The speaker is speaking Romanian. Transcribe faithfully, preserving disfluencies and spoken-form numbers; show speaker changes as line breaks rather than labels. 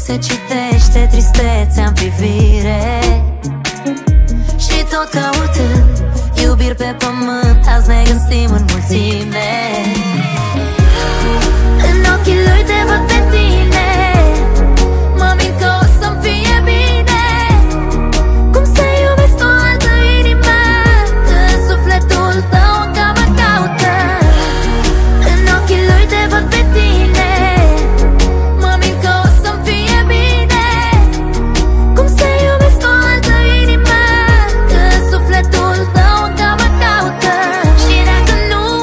se citește tristețea în privire. Și tot căutând iubiri pe pământ, azi ne găsim în mulțime.